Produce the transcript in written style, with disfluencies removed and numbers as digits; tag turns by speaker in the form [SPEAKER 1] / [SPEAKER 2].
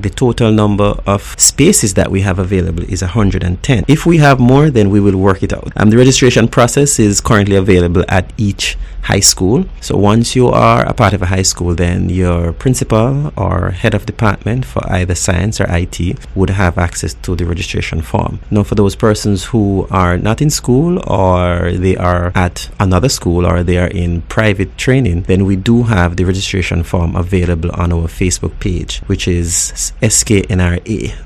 [SPEAKER 1] the total number of spaces that we have available is 110. If we have more, then we will work it out. The registration process is currently available at each high school. So once you are a part of a high school, then your principal or head of department for either science or IT would have access to the registration form. Now, for those persons who are not in school, or they are at another school, or they are in private training, then we do have the registration form available on our Facebook page, which is SKNRA.